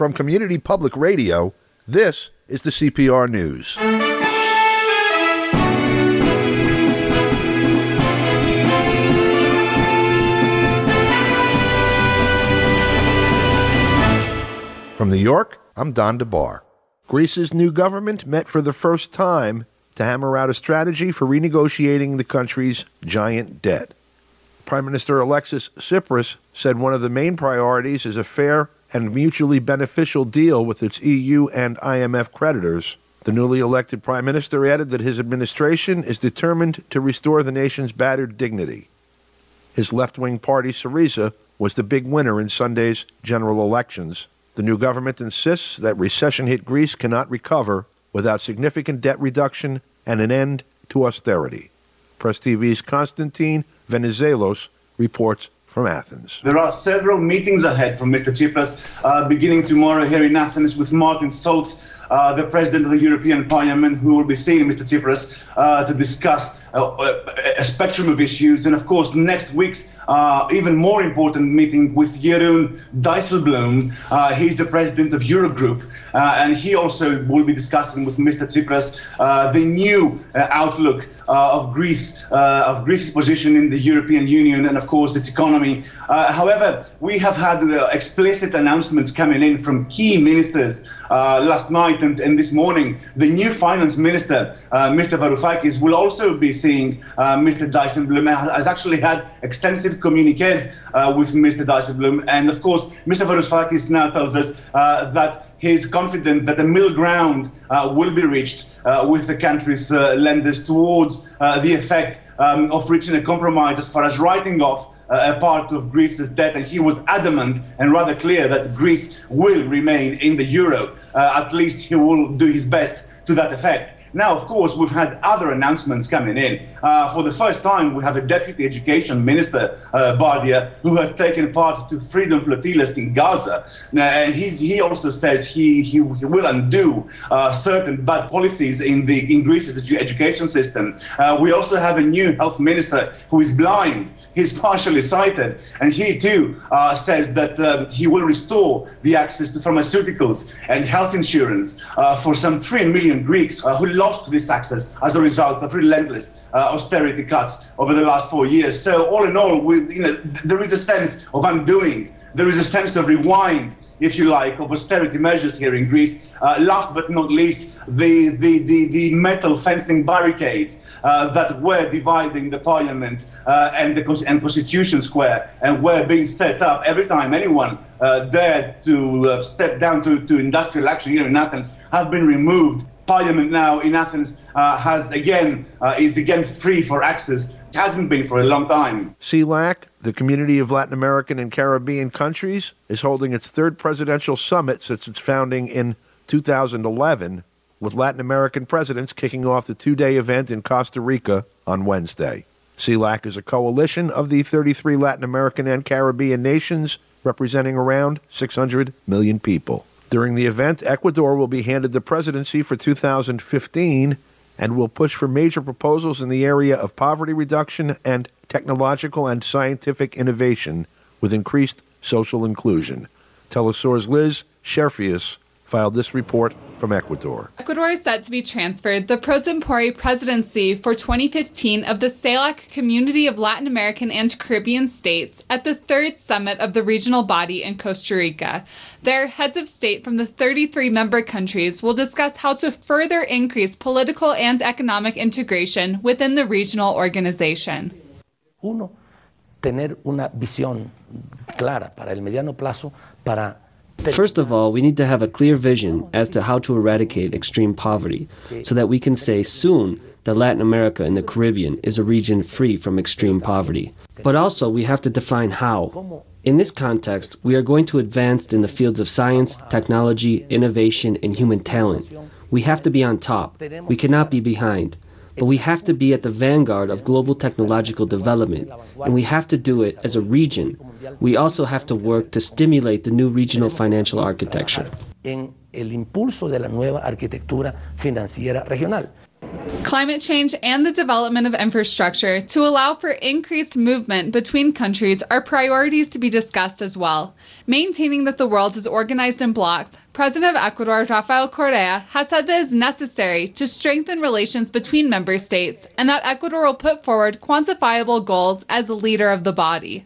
From Community Public Radio, this is the CPR News. From New York, I'm Don DeBar. Greece's new government met for the first time to hammer out a strategy for renegotiating the country's giant debt. Prime Minister Alexis Tsipras said one of the main priorities is a fair and mutually beneficial deal with its EU and IMF creditors. The newly elected Prime Minister added that his administration is determined to restore the nation's battered dignity. His left-wing party, Syriza, was the big winner in Sunday's general elections. The new government insists that recession-hit Greece cannot recover without significant debt reduction and an end to austerity. Press TV's Konstantin Venizelos reports from Athens. There are several meetings ahead from Mr. Tsipras, beginning tomorrow here in Athens with Martin Schulz, the President of the European Parliament, who will be seeing Mr. Tsipras to discuss a spectrum of issues. And of course, next week's even more important meeting with Jeroen Dijsselbloem. He's the President of Eurogroup, and he also will be discussing with Mr. Tsipras the new outlook of Greece's position in the European Union and, of course, its economy. However, we have had explicit announcements coming in from key ministers last night and this morning. The new finance minister, Mr. Varoufakis, will also be seeing Mr. Dijsselbloem, has actually had extensive communiques with Mr. Dijsselbloem. And, of course, Mr. Varoufakis now tells us that he's confident that a middle ground will be reached with the country's lenders towards the effect of reaching a compromise as far as writing off a part of Greece's debt. And he was adamant and rather clear that Greece will remain in the euro. At least he will do his best to that effect. Now, of course, we've had other announcements coming in. For the first time, we have a Deputy Education Minister, Bardia, who has taken part to freedom flotillas in Gaza. And he also says he will undo certain bad policies in Greece's education system. We also have a new health minister who is blind. He's partially sighted, and he too says that he will restore the access to pharmaceuticals and health insurance for some 3 million Greeks who lost this access as a result of relentless austerity cuts over the last 4 years. So all in all, there is a sense of undoing. There is a sense of rewind, if you like, of austerity measures here in Greece. Last but not least, the metal fencing barricades that were dividing the parliament and Constitution Square and were being set up every time anyone dared to step down to industrial action here in Athens have been removed. Parliament now in Athens is again free for access. It hasn't been for a long time. CELAC, the Community of Latin American and Caribbean Countries, is holding its third presidential summit since its founding in 2011, with Latin American presidents kicking off the two-day event in Costa Rica on Wednesday. CELAC is a coalition of the 33 Latin American and Caribbean nations, representing around 600 million people. During the event, Ecuador will be handed the presidency for 2015 and will push for major proposals in the area of poverty reduction and technological and scientific innovation with increased social inclusion. Telesur's Liz Scherfius filed this report from Ecuador. Ecuador is set to be transferred the pro tempore presidency for 2015 of the CELAC Community of Latin American and Caribbean States at the third summit of the regional body in Costa Rica. Their heads of state from the 33 member countries will discuss how to further increase political and economic integration within the regional organization. Uno, tener una visión clara para el mediano plazo para First of all, we need to have a clear vision as to how to eradicate extreme poverty so that we can say soon that Latin America and the Caribbean is a region free from extreme poverty. But also, we have to define how. In this context, we are going to advance in the fields of science, technology, innovation, and human talent. We have to be on top. We cannot be behind. But we have to be at the vanguard of global technological development, and we have to do it as a region. We also have to work to stimulate the new regional financial architecture. En el impulso de la nueva arquitectura financiera regional. Climate change and the development of infrastructure to allow for increased movement between countries are priorities to be discussed as well. Maintaining that the world is organized in blocks, President of Ecuador, Rafael Correa, has said that it is necessary to strengthen relations between member states and that Ecuador will put forward quantifiable goals as the leader of the body.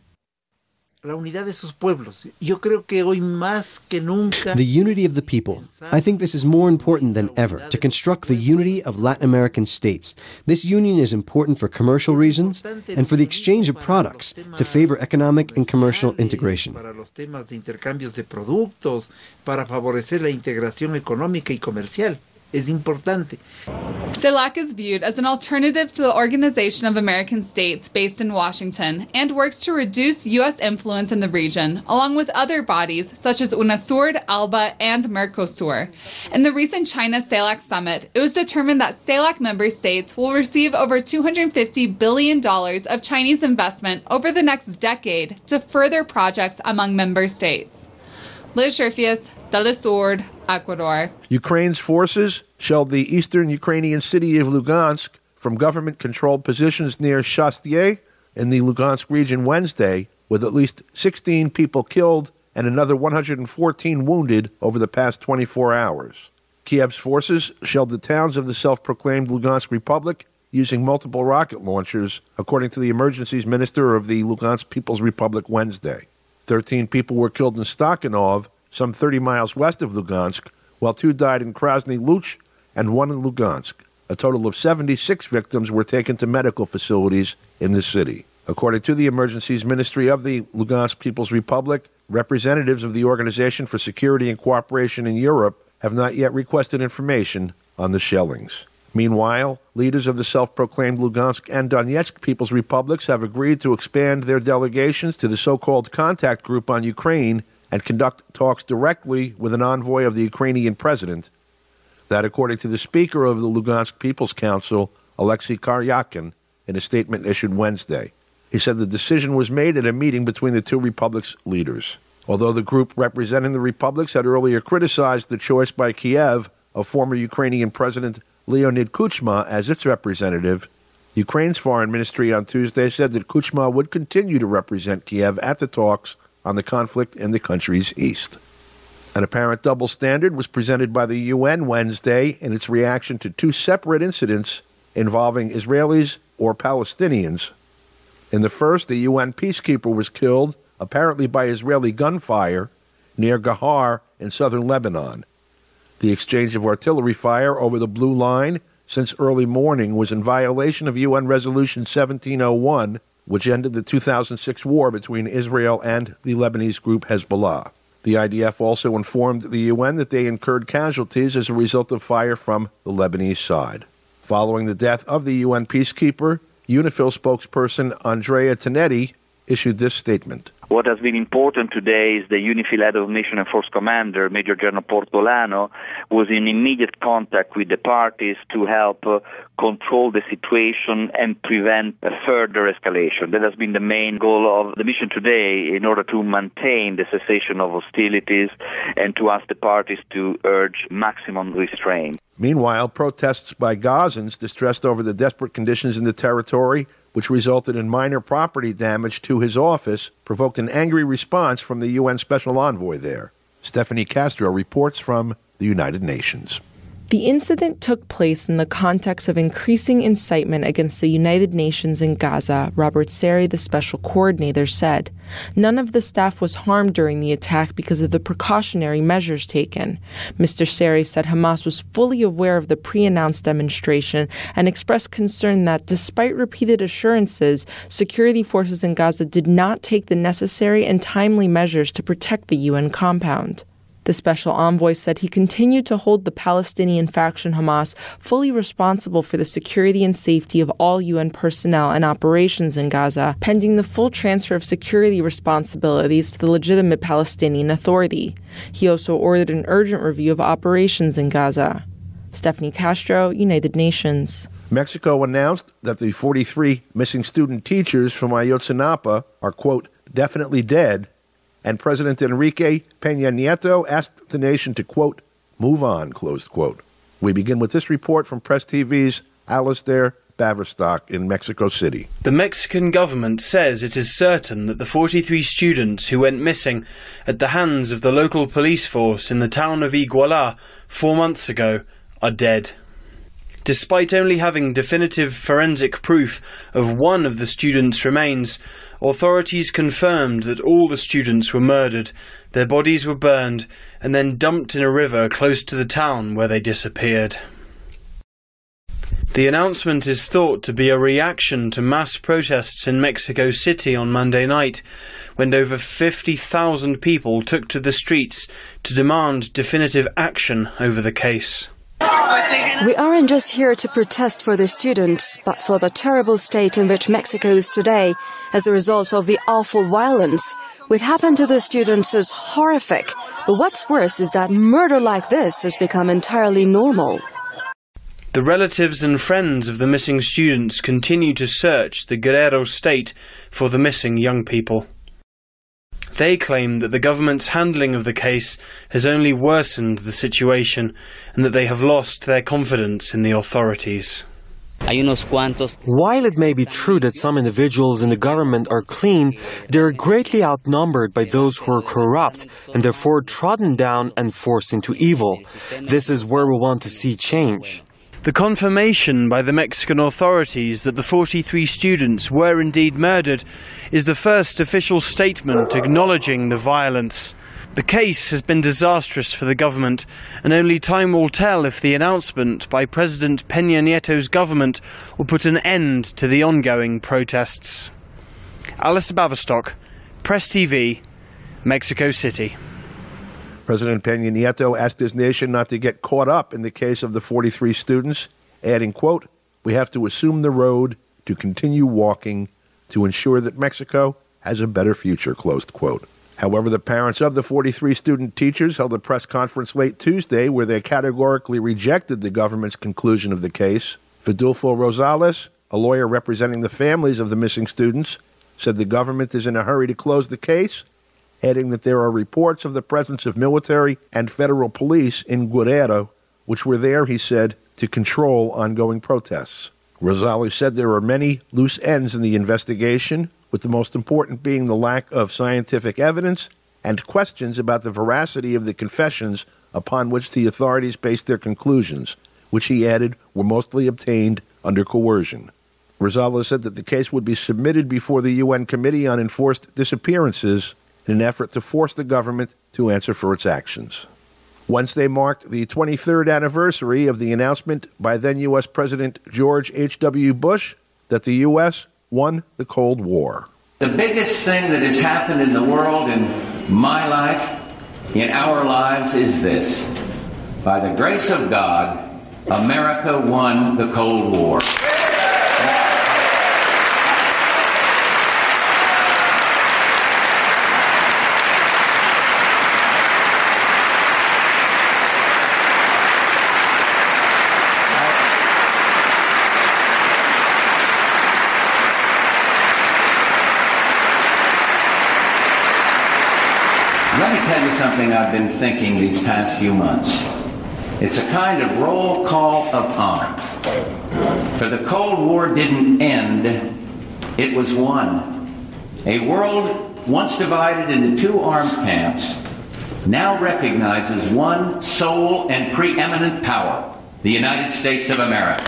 La unidad de sus pueblos. Yo creo que hoy más que nunca. The unity of the people. I think this is more important than ever, to construct the unity of Latin American states. This union is important for commercial reasons and for the exchange of products to favor economic and commercial integration. Para los temas de intercambios de productos, para favorecer la integración económica y comercial. Es importante. CELAC is viewed as an alternative to the Organization of American States based in Washington and works to reduce U.S. influence in the region, along with other bodies such as UNASUR, ALBA, and Mercosur. In the recent China CELAC summit, it was determined that CELAC member states will receive over $250 billion of Chinese investment over the next decade to further projects among member states. Liz Scherfius, Telesur, Ecuador. Ukraine's forces shelled the eastern Ukrainian city of Lugansk from government-controlled positions near Shastye in the Lugansk region Wednesday, with at least 16 people killed and another 114 wounded over the past 24 hours. Kiev's forces shelled the towns of the self-proclaimed Lugansk Republic using multiple rocket launchers, according to the emergencies minister of the Lugansk People's Republic Wednesday. 13 people were killed in Stakhanov, some 30 miles west of Lugansk, while 2 died in Krasny Luch and 1 in Lugansk. A total of 76 victims were taken to medical facilities in the city. According to the Emergencies Ministry of the Lugansk People's Republic, representatives of the Organization for Security and Cooperation in Europe have not yet requested information on the shellings. Meanwhile, leaders of the self-proclaimed Lugansk and Donetsk People's Republics have agreed to expand their delegations to the so-called Contact Group on Ukraine and conduct talks directly with an envoy of the Ukrainian president. That, according to the speaker of the Lugansk People's Council, Alexei Karyakin, in a statement issued Wednesday. He said the decision was made at a meeting between the two republics' leaders. Although the group representing the republics had earlier criticized the choice by Kiev of former Ukrainian President Leonid Kuchma as its representative, Ukraine's foreign ministry on Tuesday said that Kuchma would continue to represent Kiev at the talks on the conflict in the country's east. An apparent double standard was presented by the UN Wednesday in its reaction to 2 separate incidents involving Israelis or Palestinians. In the first, a UN peacekeeper was killed, apparently by Israeli gunfire, near Gahar in southern Lebanon. The exchange of artillery fire over the Blue Line since early morning was in violation of UN Resolution 1701, which ended the 2006 war between Israel and the Lebanese group Hezbollah. The IDF also informed the UN that they incurred casualties as a result of fire from the Lebanese side. Following the death of the UN peacekeeper, UNIFIL spokesperson Andrea Tanetti issued this statement. What has been important today is the UNIFIL head of mission and force commander, Major General Portolano, was in immediate contact with the parties to help control the situation and prevent a further escalation. That has been the main goal of the mission today, in order to maintain the cessation of hostilities and to ask the parties to urge maximum restraint. Meanwhile, protests by Gazans distressed over the desperate conditions in the territory, which resulted in minor property damage to his office, provoked an angry response from the UN Special Envoy there. Stephanie Castro reports from the United Nations. The incident took place in the context of increasing incitement against the United Nations in Gaza, Robert Seri, the special coordinator, said. None of the staff was harmed during the attack because of the precautionary measures taken. Mr. Seri said Hamas was fully aware of the pre-announced demonstration and expressed concern that, despite repeated assurances, security forces in Gaza did not take the necessary and timely measures to protect the UN compound. The special envoy said he continued to hold the Palestinian faction Hamas fully responsible for the security and safety of all UN personnel and operations in Gaza, pending the full transfer of security responsibilities to the legitimate Palestinian Authority. He also ordered an urgent review of operations in Gaza. Stephanie Castro, United Nations. Mexico announced that the 43 missing student teachers from Ayotzinapa are, quote, definitely dead, and President Enrique Peña Nieto asked the nation to, quote, move on, closed quote. We begin with this report from Press TV's Alistair Baverstock in Mexico City. The Mexican government says it is certain that the 43 students who went missing at the hands of the local police force in the town of Iguala 4 months ago are dead. Despite only having definitive forensic proof of one of the students' remains, authorities confirmed that all the students were murdered, their bodies were burned, and then dumped in a river close to the town where they disappeared. The announcement is thought to be a reaction to mass protests in Mexico City on Monday night, when over 50,000 people took to the streets to demand definitive action over the case. We aren't just here to protest for the students, but for the terrible state in which Mexico is today as a result of the awful violence. What happened to the students is horrific, but what's worse is that murder like this has become entirely normal. The relatives and friends of the missing students continue to search the Guerrero state for the missing young people. They claim that the government's handling of the case has only worsened the situation and that they have lost their confidence in the authorities. While it may be true that some individuals in the government are clean, they are greatly outnumbered by those who are corrupt and therefore trodden down and forced into evil. This is where we want to see change. The confirmation by the Mexican authorities that the 43 students were indeed murdered is the first official statement acknowledging the violence. The case has been disastrous for the government, and only time will tell if the announcement by President Peña Nieto's government will put an end to the ongoing protests. Alistair Baverstock, Press TV, Mexico City. President Peña Nieto asked his nation not to get caught up in the case of the 43 students, adding, quote, "We have to assume the road to continue walking to ensure that Mexico has a better future," closed quote. However, the parents of the 43 student teachers held a press conference late Tuesday where they categorically rejected the government's conclusion of the case. Vidulfo Rosales, a lawyer representing the families of the missing students, said the government is in a hurry to close the case, adding that there are reports of the presence of military and federal police in Guerrero, which were there, he said, to control ongoing protests. Rosales said there are many loose ends in the investigation, with the most important being the lack of scientific evidence and questions about the veracity of the confessions upon which the authorities based their conclusions, which he added were mostly obtained under coercion. Rosales said that the case would be submitted before the UN Committee on Enforced Disappearances in an effort to force the government to answer for its actions. Wednesday marked the 23rd anniversary of the announcement by then U.S. President George H.W. Bush that the U.S. won the Cold War. The biggest thing that has happened in the world, in my life, in our lives, is this. By the grace of God, America won the Cold War. Let me tell you something I've been thinking these past few months. It's a kind of roll call of honor. For the Cold War didn't end, it was won. A world once divided into two armed camps now recognizes one sole and preeminent power, the United States of America.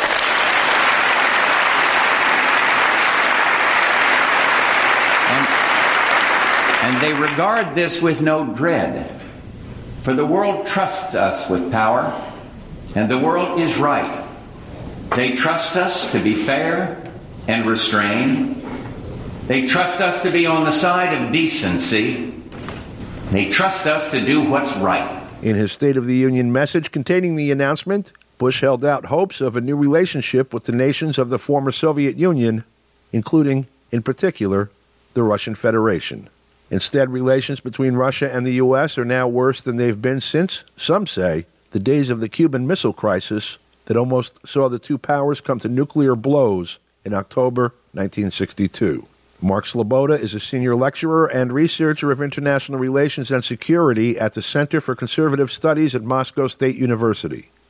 And they regard this with no dread, for the world trusts us with power, and the world is right. They trust us to be fair and restrained. They trust us to be on the side of decency. They trust us to do what's right. In his State of the Union message containing the announcement, Bush held out hopes of a new relationship with the nations of the former Soviet Union, including, in particular, the Russian Federation. Instead, relations between Russia and the U.S. are now worse than they've been since, some say, the days of the Cuban Missile Crisis that almost saw the two powers come to nuclear blows in October 1962. Mark Sloboda is a senior lecturer and researcher of international relations and security at the Center for Conservative Studies at Moscow State University.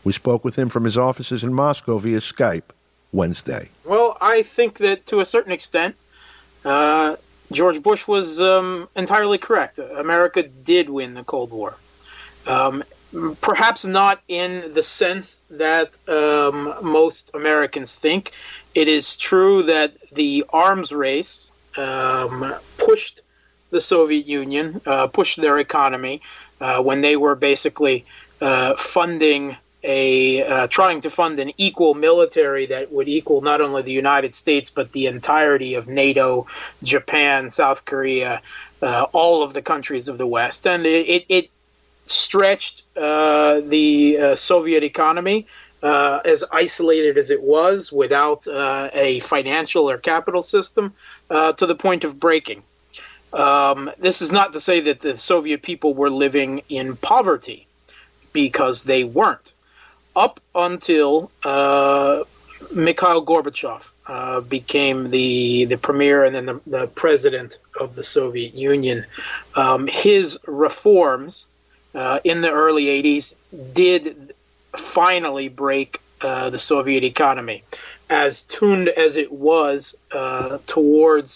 We spoke with him from his offices in Moscow via Skype Wednesday. Well, I think that to a certain extent, George Bush was entirely correct. America did win the Cold War. Perhaps not in the sense that most Americans think. It is true that the arms race pushed the Soviet Union, pushed their economy when they were basically trying to fund an equal military that would equal not only the United States but the entirety of NATO, Japan, South Korea, all of the countries of the West, and it stretched the Soviet economy as isolated as it was, without a financial or capital system, to the point of breaking. This is not to say that the Soviet people were living in poverty, because they weren't. Up until Mikhail Gorbachev became the premier and then the president of the Soviet Union, his reforms in the early 80s did finally break the Soviet economy. As tuned as it was towards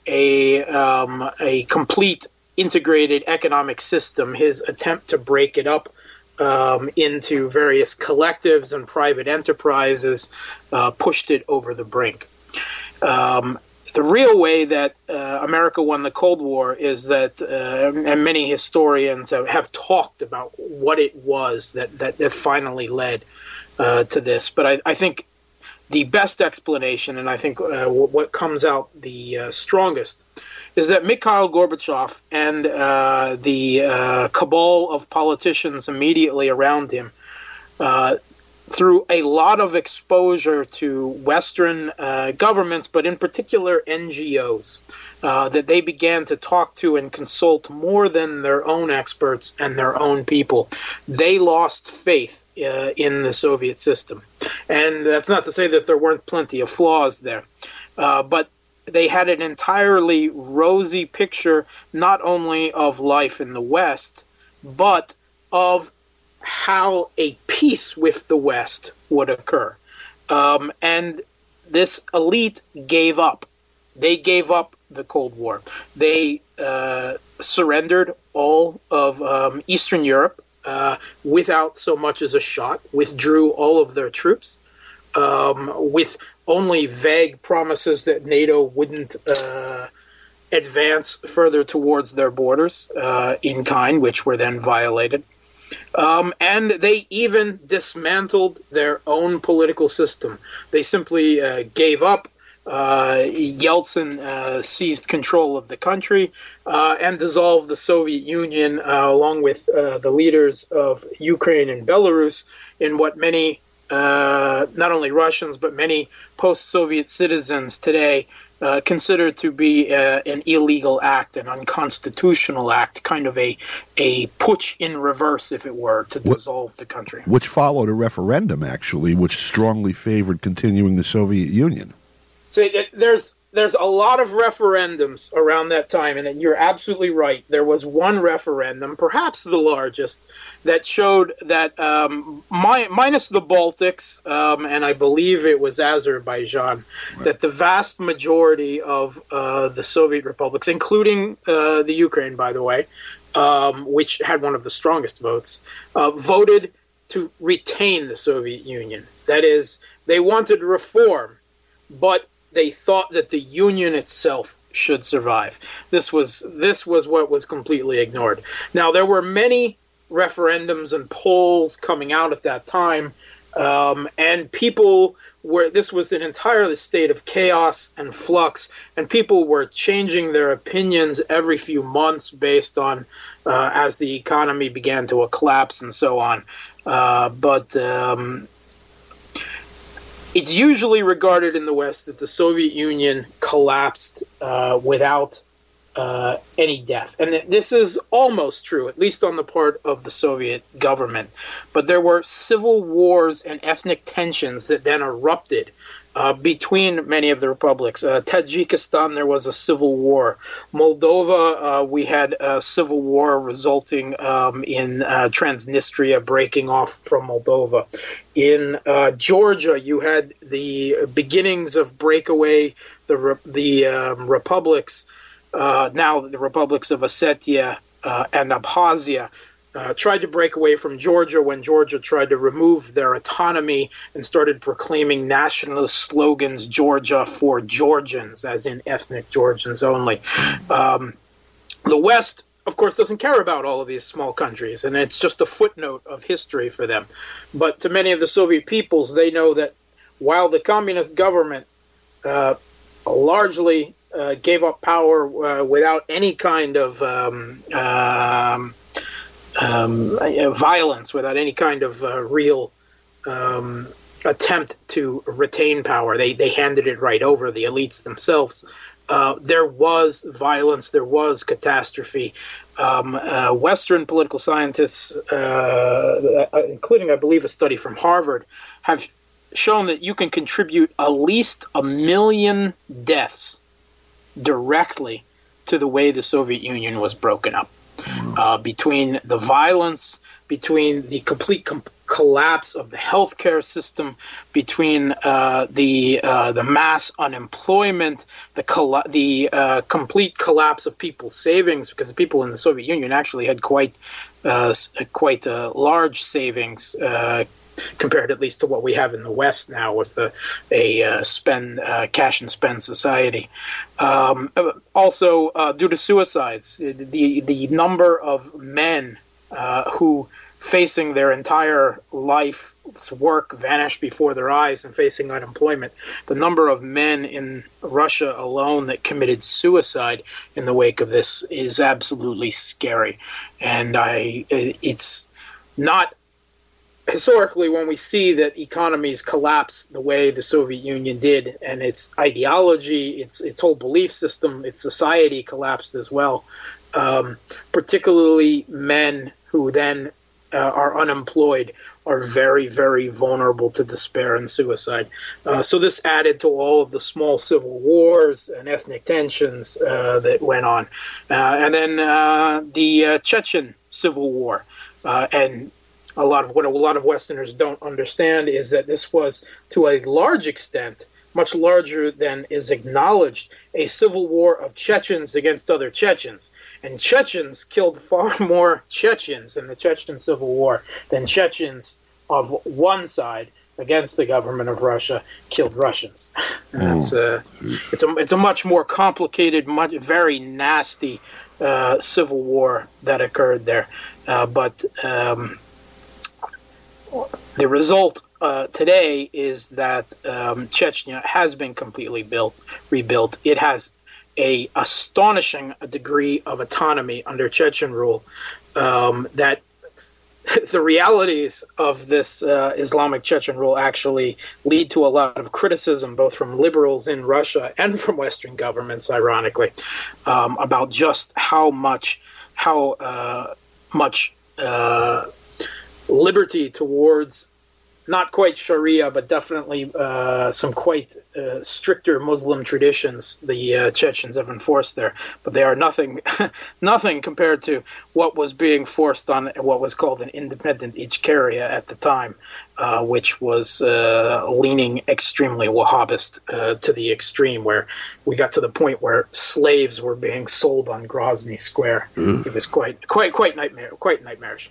a complete integrated economic system, his attempt to break it up into various collectives and private enterprises pushed it over the brink. The real way that America won the Cold War is that, and many historians have talked about what it was that finally led to this. But I think the best explanation, and I think what comes out the strongest, is that Mikhail Gorbachev and the cabal of politicians immediately around him, through a lot of exposure to Western governments, but in particular NGOs, that they began to talk to and consult more than their own experts and their own people. They lost faith in the Soviet system. And that's not to say that there weren't plenty of flaws there, but they had an entirely rosy picture, not only of life in the West, but of how a peace with the West would occur. And this elite gave up. They gave up the Cold War. They surrendered all of Eastern Europe without so much as a shot, withdrew all of their troops, with only vague promises that NATO wouldn't advance further towards their borders in kind, which were then violated. And they even dismantled their own political system. They simply gave up. Yeltsin seized control of the country and dissolved the Soviet Union, along with the leaders of Ukraine and Belarus, in what many, not only Russians, but many post-Soviet citizens today considered to be an illegal act, an unconstitutional act, kind of a putsch in reverse, if it were, to dissolve the country. Which followed a referendum, actually, which strongly favored continuing the Soviet Union. So there's a lot of referendums around that time, and you're absolutely right. There was one referendum, perhaps the largest, that showed that minus the Baltics, and I believe it was Azerbaijan, right, that the vast majority of the Soviet republics, including the Ukraine, by the way, which had one of the strongest votes, voted to retain the Soviet Union. That is, they wanted reform, but they thought that the Union itself should survive. This was what was completely ignored. Now, there were many referendums and polls coming out at that time, and people were, this was an entirely state of chaos and flux, and people were changing their opinions every few months based on, as the economy began to collapse and so on. But it's usually regarded in the West that the Soviet Union collapsed without any death. And this is almost true, at least on the part of the Soviet government. But there were civil wars and ethnic tensions that then erupted between many of the republics. Tajikistan, there was a civil war. Moldova, we had a civil war resulting in Transnistria breaking off from Moldova. In Georgia, you had the beginnings of breakaway, the republics, now the republics of Ossetia and Abkhazia, tried to break away from Georgia when Georgia tried to remove their autonomy and started proclaiming nationalist slogans, Georgia for Georgians, as in ethnic Georgians only. The West, of course, doesn't care about all of these small countries, and it's just a footnote of history for them. But to many of the Soviet peoples, they know that while the communist government largely gave up power without any kind of violence, without any kind of real attempt to retain power. They handed it right over, the elites themselves. There was violence, there was catastrophe. Western political scientists, including, I believe, a study from Harvard, have shown that you can contribute at least 1 million deaths directly to the way the Soviet Union was broken up. Between the violence, between the complete collapse of the healthcare system, between the mass unemployment, the complete collapse of people's savings, because the people in the Soviet Union actually had quite large savings compared at least to what we have in the West now with a cash and spend society. Also, due to suicides, the number of men who, facing their entire life's work, vanished before their eyes and facing unemployment, the number of men in Russia alone that committed suicide in the wake of this is absolutely scary. And it's not... Historically, when we see that economies collapse the way the Soviet Union did, and its ideology, its whole belief system, its society collapsed as well, particularly men who then are unemployed are very, very vulnerable to despair and suicide. So this added to all of the small civil wars and ethnic tensions that went on. And then the Chechen Civil War, and what a lot of Westerners don't understand is that this was, to a large extent, much larger than is acknowledged, a civil war of Chechens against other Chechens. And Chechens killed far more Chechens in the Chechen Civil War than Chechens of one side against the government of Russia killed Russians. It's a much more complicated, very nasty civil war that occurred there. But the result today is that Chechnya has been completely rebuilt. It has an astonishing degree of autonomy under Chechen rule. That the realities of this Islamic Chechen rule actually lead to a lot of criticism, both from liberals in Russia and from Western governments, ironically, about just how much liberty towards not quite Sharia, but definitely some quite stricter Muslim traditions the Chechens have enforced there. But they are nothing compared to what was being forced on what was called an independent Ichkeria at the time, which was leaning extremely Wahhabist to the extreme, where we got to the point where slaves were being sold on Grozny Square. It was quite nightmarish.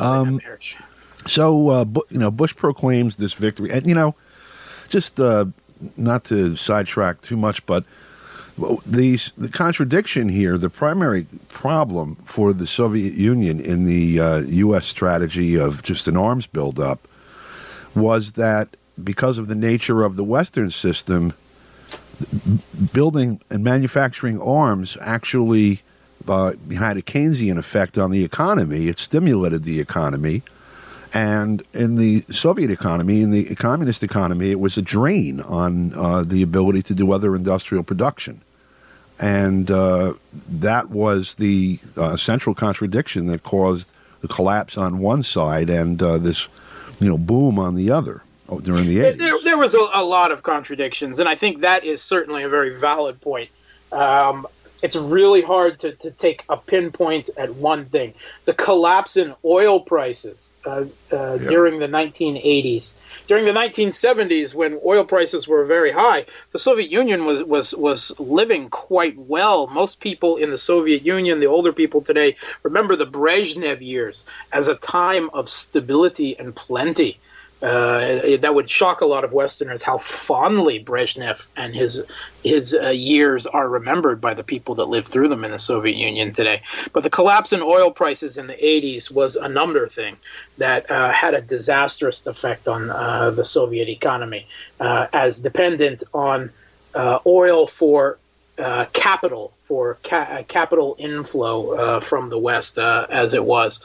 So, Bush proclaims this victory. And, just not to sidetrack too much, but the contradiction here, the primary problem for the Soviet Union in the U.S. strategy of just an arms buildup was that because of the nature of the Western system, building and manufacturing arms actually had a Keynesian effect on the economy. It stimulated the economy. And in the Soviet economy, in the communist economy, it was a drain on the ability to do other industrial production. And that was the central contradiction that caused the collapse on one side and this boom on the other. During the 80s. There was a lot of contradictions, and I think that is certainly a very valid point. It's really hard to take a pinpoint at one thing. The collapse in oil prices during the 1980s. During the 1970s, when oil prices were very high, the Soviet Union was living quite well. Most people in the Soviet Union, the older people today, remember the Brezhnev years as a time of stability and plenty. That would shock a lot of Westerners how fondly Brezhnev and his years are remembered by the people that lived through them in the Soviet Union today. But the collapse in oil prices in the 80s was another thing that had a disastrous effect on the Soviet economy, as dependent on oil for capital, capital inflow from the West as it was.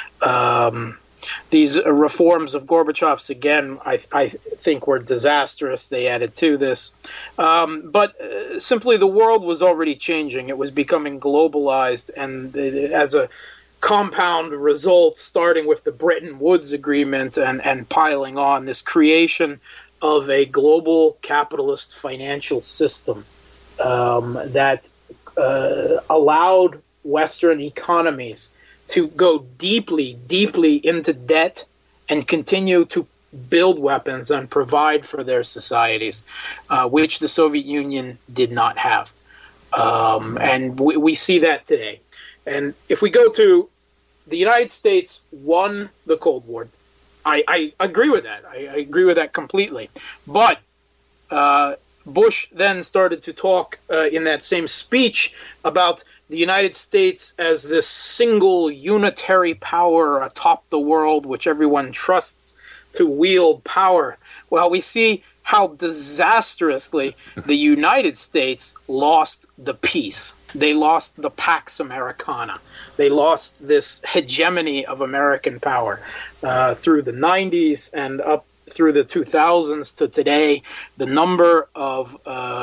These reforms of Gorbachev's, again, I think were disastrous. They added to this. But simply the world was already changing. It was becoming globalized. And as a compound result, starting with the Bretton Woods Agreement and piling on this creation of a global capitalist financial system that allowed Western economies to go deeply, deeply into debt and continue to build weapons and provide for their societies, which the Soviet Union did not have. And we see that today. And if we go to the United States won the Cold War, I agree with that. I agree with that completely. But Bush then started to talk in that same speech about the United States as this single unitary power atop the world, which everyone trusts to wield power. Well, we see how disastrously the United States lost the peace. They lost the Pax Americana. They lost this hegemony of American power through the 90s and up through the 2000s to today. The number of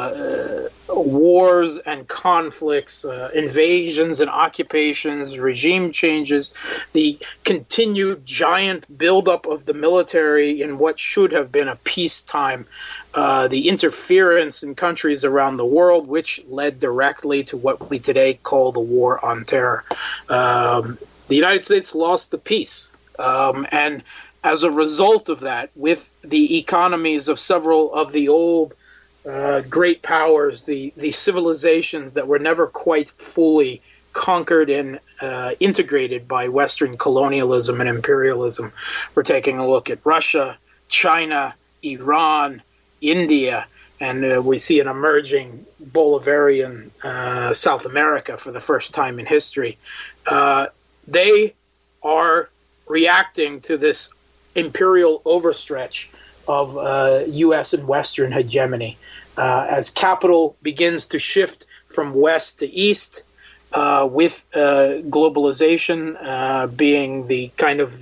wars and conflicts, invasions and occupations, regime changes, the continued giant buildup of the military in what should have been a peacetime, the interference in countries around the world, which led directly to what we today call the war on terror. The United States lost the peace. And as a result of that, with the economies of several of the old great powers, the civilizations that were never quite fully conquered and integrated by Western colonialism and imperialism. We're taking a look at Russia, China, Iran, India, and we see an emerging Bolivarian South America for the first time in history. They are reacting to this imperial overstretch of U.S. and Western hegemony. As capital begins to shift from west to east, with globalization being the kind of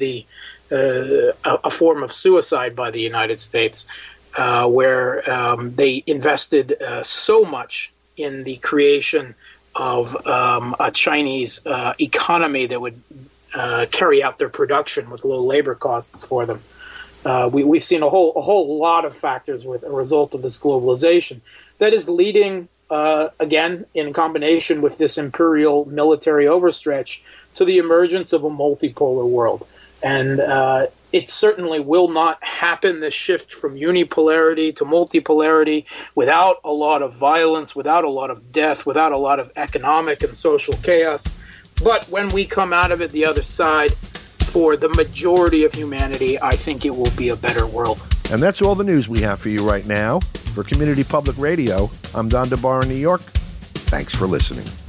a form of suicide by the United States, where they invested so much in the creation of a Chinese economy that would carry out their production with low labor costs for them. We've seen a whole lot of factors with a result of this globalization that is leading, again, in combination with this imperial military overstretch, to the emergence of a multipolar world. And it certainly will not happen, this shift from unipolarity to multipolarity, without a lot of violence, without a lot of death, without a lot of economic and social chaos. But when we come out of it the other side, for the majority of humanity, I think it will be a better world. And that's all the news we have for you right now. For Community Public Radio, I'm Don DeBar in New York. Thanks for listening.